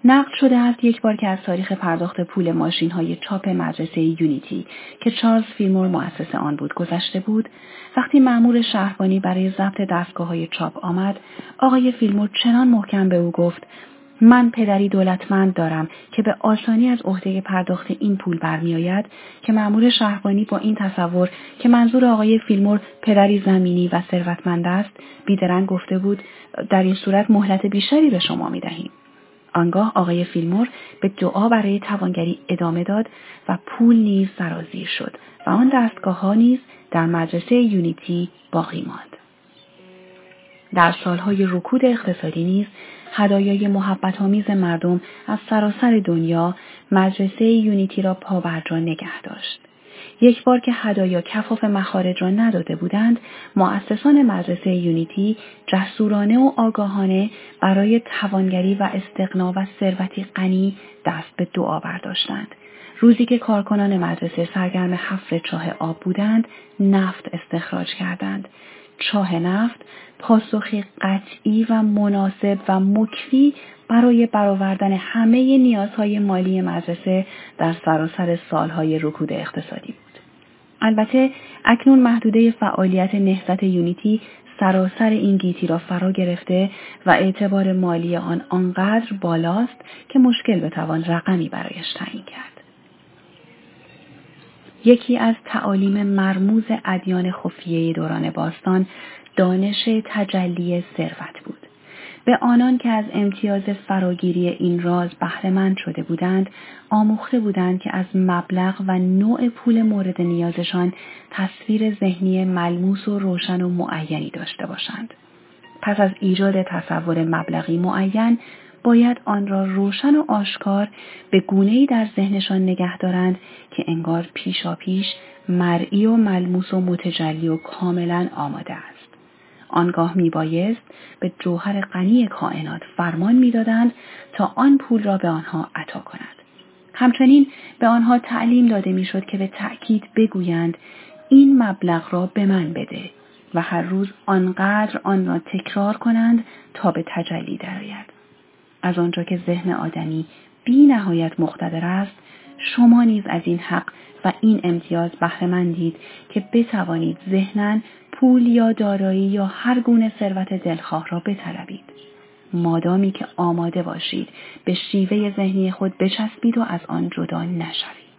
[SPEAKER 1] نقل شده است یک بار که از تاریخ پرداخت پول ماشین‌های چاپ مدرسه یونیتی که چارلز فیلمور مؤسس آن بود گذشته بود، وقتی مأمور شهربانی برای ضبط دستگاه‌های چاپ آمد، آقای فیلمور چنان محکم به او گفت: من پدری دولتمند دارم که به آسانی از عهده پرداخت این پول برمی‌آید که مأمور شهربانی با این تصور که منظور آقای فیلمور پدری زمینی و ثروتمند است، بیدرنگ گفته بود در این صورت مهلت بیشتری به شما می‌دهیم. آنگاه آقای فیلمور به دعا برای توانگری ادامه داد و پول نیز سرازیر شد و آن دستگاه‌ها نیز در مدرسه یونیتی باقی ماند. در سالهای رکود اقتصادی نیز هدایای محبت‌آمیز مردم از سراسر دنیا مدرسه یونیتی را پابرجا نگه داشت. یک بار که هدایا کفاف مخارج را نداده بودند، مؤسسان مدرسه یونیتی جسورانه و آگاهانه برای توانگری و استغنا و ثروتی غنی دست به دعا برداشتند. روزی که کارکنان مدرسه سرگرم حفر چاه آب بودند، نفت استخراج کردند. چاه نفت پاسخی قطعی و مناسب و مکفی برای برآوردن همه نیازهای مالی مدرسه در سراسر سالهای رکود اقتصادی بود. البته اکنون محدوده فعالیت نهضت یونیتی سراسر این گیتی را فرا گرفته و اعتبار مالی آن آنقدر بالاست که مشکل بتوان رقمی برایش تعیین کرد. یکی از تعالیم مرموز ادیان خفیه دوران باستان دانش تجلی ثروت بود. به آنان که از امتیاز فراگیری این راز بهره‌مند شده بودند، آموخته بودند که از مبلغ و نوع پول مورد نیازشان تصویر ذهنی ملموس و روشن و معینی داشته باشند. پس از ایجاد تصور مبلغی معین، باید آن را روشن و آشکار به گونه‌ای در ذهنشان نگه دارند که انگار پیشاپیش مرئی و ملموس و متجلی و کاملا آماده است. آنگاه میبایست به جوهر غنی کائنات فرمان میدادند تا آن پول را به آنها عطا کند. همچنین به آنها تعلیم داده میشد که به تأکید بگویند این مبلغ را به من بده و هر روز آنقدر آن را تکرار کنند تا به تجلی درآید. از آنجا که ذهن آدمی بی نهایت مقتدر است، شما نیز از این حق و این امتیاز بهره‌مندید که بتوانید ذهناً پول یا دارایی یا هر گونه ثروت دلخواه را بطلبید، مادامی که آماده باشید به شیوه ذهنی خود بچسبید و از آن جدا نشوید.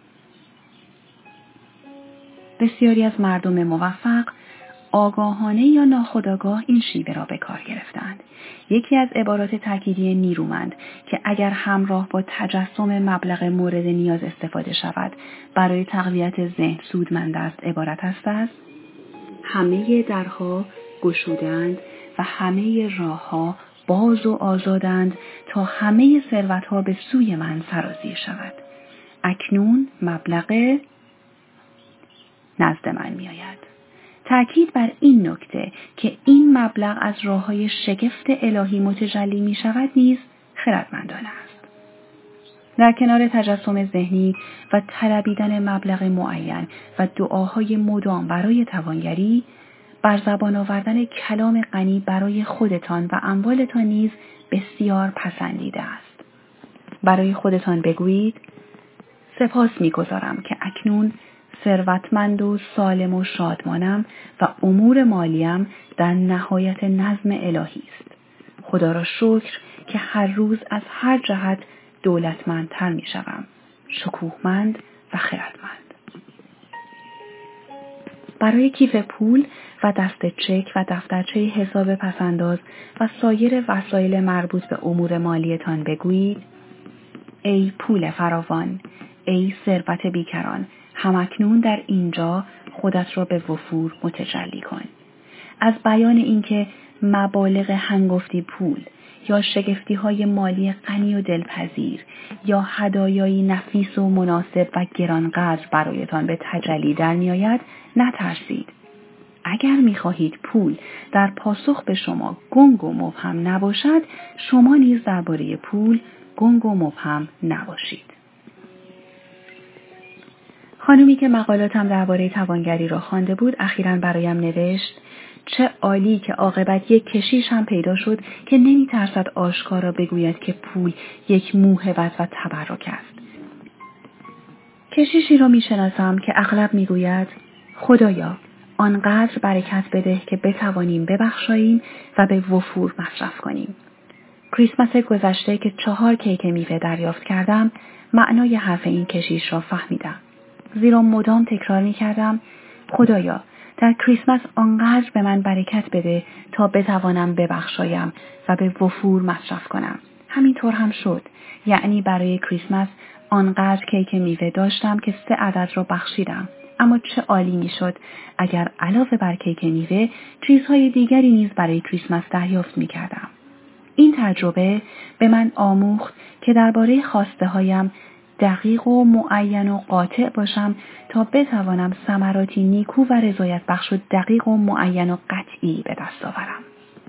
[SPEAKER 1] بسیاری از مردم موفق آگاهانه یا ناخودآگاه این شیوه را به کار گرفتند. یکی از عبارات تأکیدی نیرومند که اگر همراه با تجسم مبلغ مورد نیاز استفاده شود برای تقویت ذهن سودمند است عبارت است از: همه درها گشودند و همه راهها باز و آزادند تا همه ثروتها به سوی من سرازیر شود. اکنون مبلغ نزد من می آید. تأکید بر این نکته که این مبلغ از راه‌های شگفت الهی متجلی می شود نیز خردمندانه است. در کنار تجسم ذهنی و طلبیدن مبلغ معین و دعاهای مدام برای توانگری، بر زبان آوردن کلام غنی برای خودتان و اموالتان نیز بسیار پسندیده است. برای خودتان بگویید: سپاس می‌گزارم که اکنون ثروتمند و سالم و شادمانم و امور مالیم در نهایت نظم الهی است. خدا را شکر که هر روز از هر جهت دولتمندتر می شوم، شکوهمند و خردمند. برای کیف پول و دست چک و دفترچه حساب پسنداز و سایر وسایل مربوط به امور مالیتان بگویید: ای پول فراوان، ای ثروت بیکران، همکنون در اینجا خودت را به وفور متجلی کن. از بیان اینکه مبالغ هنگفتی پول یا شگفتی‌های مالی غنی و دلپذیر یا هدایایی نفیس و مناسب و گرانقدر برایتان به تجلی در می‌آید، نترسید. اگر می‌خواهید پول در پاسخ به شما گنگ و مبهم نباشد، شما نیز درباره پول گنگ و مبهم نباشید. خانومی که مقالاتم درباره توانگری را خوانده بود اخیراً برایم نوشت: چه عالی که عاقبت یک کشیش هم پیدا شد که نمی ترسد آشکارا بگوید که پول یک موهبت و تبرک است. کشیشی را می شناسم که اغلب می گوید خدایا آنقدر برکت بده که بتوانیم ببخشاییم و به وفور مصرف کنیم. کریسمس گذشته که چهار کیک میوه دریافت کردم، معنای حرف این کشیش را فهمیدم. زیرا مدام تکرار می کردم خدایا در کریسمس آنقدر به من برکت بده تا بتوانم ببخشایم و به وفور مصرف کنم. همینطور هم شد. یعنی برای کریسمس آنقدر کیک میوه داشتم که سه عدد را بخشیدم. اما چه عالی می شد اگر علاوه بر کیک میوه چیزهای دیگری نیز برای کریسمس دریافت می کردم. این تجربه به من آموخت که درباره خواسته هایم دقیق و معین و قاطع باشم تا بتوانم ثمراتی نیکو و رضایت بخش و دقیق و معین و قطعی به دست آورم.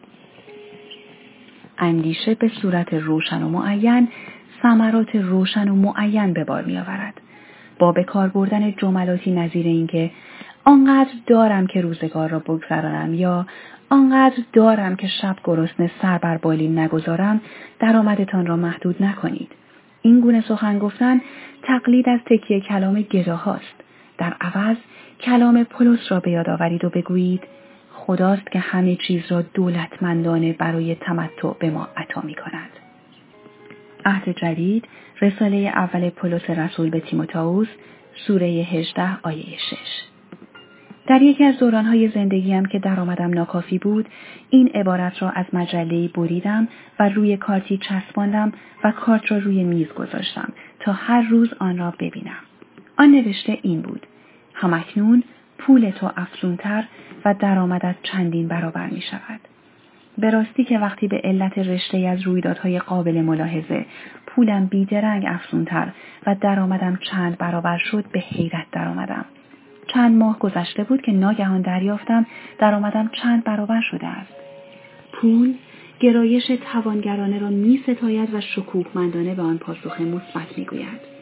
[SPEAKER 1] اندیشه به صورت روشن و معین ثمرات روشن و معین به بار می آورد. با به کار بردن جملاتی نظیر این که آنقدر دارم که روزگار را بگذرانم یا آنقدر دارم که شب گرسنه سر بر بالین نگذارم، درآمدتان را محدود نکنید. این گونه سخن گفتن تقلید از تکیه کلام گداهاست. در عوض کلام پولس را به یاد آورید و بگویید خداست که همه چیز را دولتمندانه برای تمتع به ما عطا می کند. عهد جدید، رساله اول پولس رسول به تیموتائوس، سوره هجده آیه شش. در یکی از دورانهای زندگیم که درآمدم ناکافی بود، این عبارت را از مجله‌ای بریدم و روی کارتی چسباندم و کارت را روی میز گذاشتم تا هر روز آن را ببینم. آن نوشته این بود: همکنون پول تو افزونتر و درآمدت چندین برابر می شود. به راستی که وقتی به علت رشته از رویدادهای قابل ملاحظه پولم بیدرنگ افزونتر و درآمدم چند برابر شد، به حیرت درآمدم. چند ماه گذشته بود که ناگهان دریافتم درآمدم چند برابر شده است. پول گرایش توانگرانه را می ستاید و شکوهمندانه به آن پاسخ مثبت می گوید.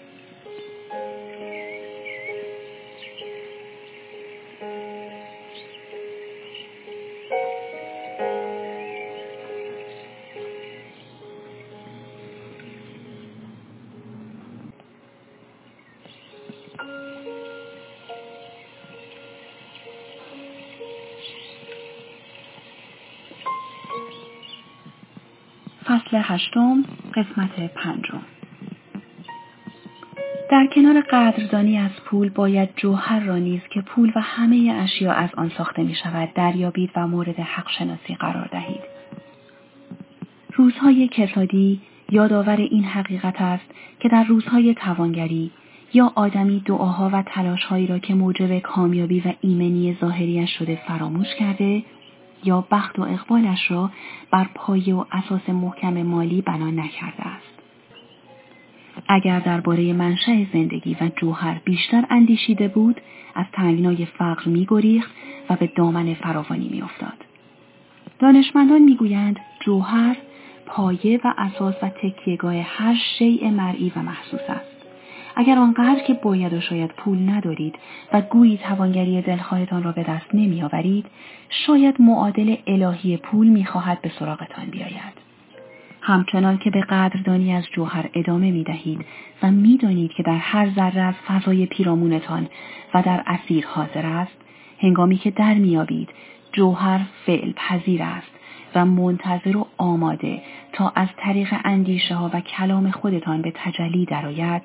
[SPEAKER 1] فصل هشتم، قسمت پنجم. در کنار قدردانی از پول باید جوهر را نیز که پول و همه اشیا از آن ساخته می شود دریابید و مورد حق شناسی قرار دهید. روزهای کسادی یادآور این حقیقت است که در روزهای توانگری یا آدمی دعاها و تلاشهایی را که موجب کامیابی و ایمنی ظاهریش شده فراموش کرده یا بخت و اقبالش را بر پایه و اساس محکم مالی بنا نکرده است. اگر درباره منشأ زندگی و جوهر بیشتر اندیشیده بود، از تنگنای فقر می‌گریخت و به دامن فراوانی می‌افتاد. دانشمندان می‌گویند جوهر پایه و اساس و تکیهگاه هر شیء مرئی و محسوس است. اگر آنقدر که باید و شاید پول ندارید و گویی توانگری دلخواهتان را به دست نمی آورید، شاید معادل الهی پول می خواهد به سراغتان بیاید. همچنان که به قدردانی از جوهر ادامه می دهید و می دانید که در هر ذره از فضای پیرامونتان و در اثیر حاضر است، هنگامی که در می یابید جوهر فعل پذیر است و منتظر و آماده تا از طریق اندیشه ها و کلام خودتان به تجلی درآید،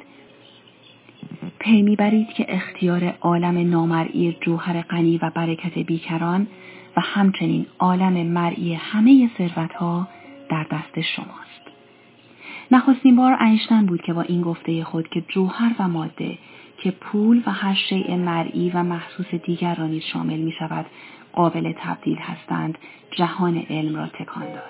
[SPEAKER 1] پی میبرید که اختیار عالم نامرئی جوهر غنی و برکت بیکران و همچنین عالم مرئی همه ثروت‌ها در دست شماست. نخستین بار اینشتین بود که با این گفته خود که جوهر و ماده که پول و هر شیء مرئی و محسوس دیگر را نیز شامل می شود قابل تبدیل هستند، جهان علم را تکان داد.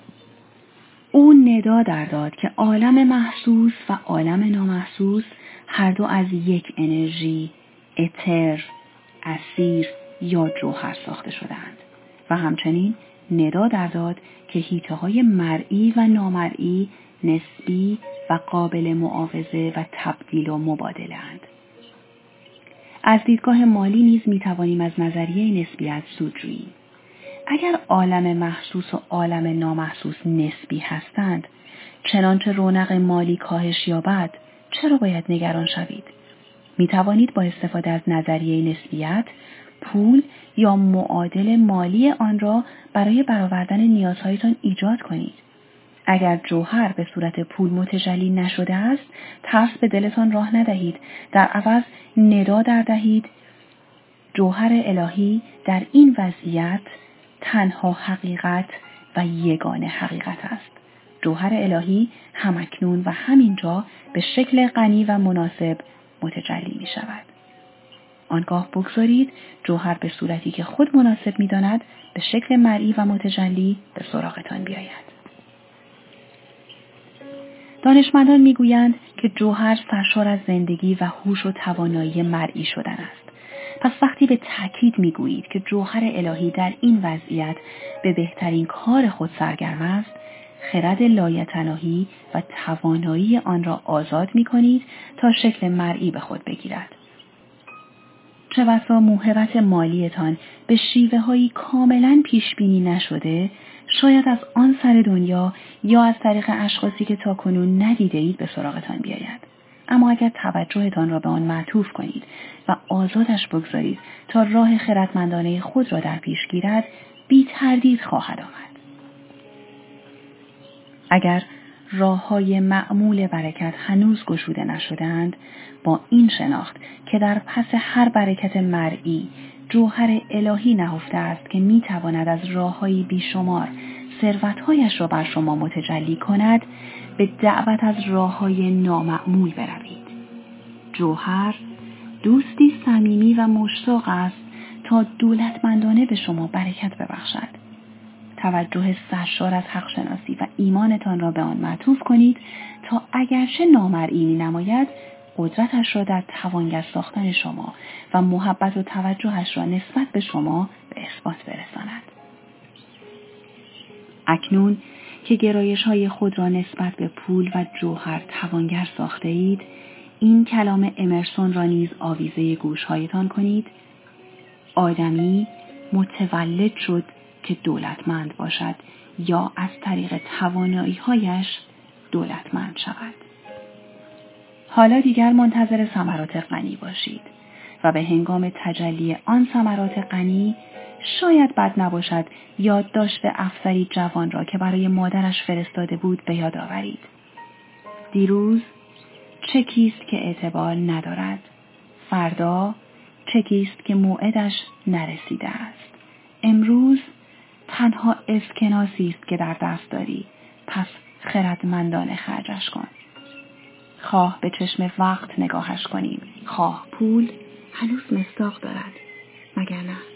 [SPEAKER 1] او ندا در داد که عالم محسوس و عالم نامحسوس هر دو از یک انرژی، اتر، اثیر یا جوهر ساخته شدند و همچنین ندا در داد که حیطه‌های مرئی و نامرئی نسبی و قابل معاوضه و تبدیل و مبادله اند. از دیدگاه مالی نیز می توانیم از نظریه نسبیت سود جوییم. اگر عالم محسوس و عالم نامحسوس نسبی هستند، چنانچه رونق مالی کاهش یابد، چرا باید نگران شوید؟ می توانید با استفاده از نظریه نسبیت پول یا معادل مالی آن را برای برآوردن نیازهایتان ایجاد کنید. اگر جوهر به صورت پول متجلی نشده است، ترس به دلتان راه ندهید. در عوض ندا در دهید جوهر الهی در این وضعیت تنها حقیقت و یگانه حقیقت است. جوهر الهی همکنون و همینجا به شکل غنی و مناسب متجلی می شود. آنگاه بگذارید جوهر به صورتی که خود مناسب می داند به شکل مرئی و متجلی به سراغتان بیاید. دانشمندان می گویند که جوهر سرشار از زندگی و هوش و توانایی مرئی شدن است. پس وقتی به تأکید می گویید که جوهر الهی در این وضعیت به بهترین کار خود سرگرم است، خرد لایتناهی و توانایی آن را آزاد می کنید تا شکل مرئی به خود بگیرد. چه بسا موهبت مالیتان به شیوه هایی کاملا پیش بینی نشده، شاید از آن سر دنیا یا از طریق اشخاصی که تاکنون ندیده اید به سراغتان بیاید. اما اگر توجهتان را به آن معطوف کنید و آزادش بگذارید تا راه خردمندانه خود را در پیش گیرد، بی تردید خواهد آمد. اگر راه‌های معمول برکت هنوز گشوده نشدند، با این شناخت که در پس هر برکت مرئی جوهر الهی نهفته است که میتواند از راه‌های بیشمار ثروت‌هایش را بر شما متجلی کند، به دعوت از راه‌های نامعمول بروید. جوهر دوستی صمیمی و مشتاق است تا دولتمندانه به شما برکت ببخشد. توجه سرشار از حق شناسی و ایمانتان را به آن معطوف کنید تا اگرچه نامرئی نماید، قدرتش را در توانگر ساختن شما و محبت و توجهش را نسبت به شما به اثبات برساند. اکنون که گرایش های خود را نسبت به پول و جوهر توانگر ساخته اید، این کلام امرسون را نیز آویزه گوشهایتان کنید: آدمی متولد شد که دولتمند باشد یا از طریق توانایی‌هایش دولتمند شود. حالا دیگر منتظر ثمرات غنی باشید و به هنگام تجلی آن ثمرات غنی شاید بد نباشد یادداشت افسری جوان را که برای مادرش فرستاده بود به یاد آورید. دیروز چه کیست که اعتبار ندارد؟ فردا چه کیست که موعدش نرسیده است؟ امروز تنها اسکناسی است که در دست داری، پس خردمندانه خرجش کن. خواه به چشم وقت نگاهش کنیم، خواه پول، هنوز مصداق دارد، مگر نه؟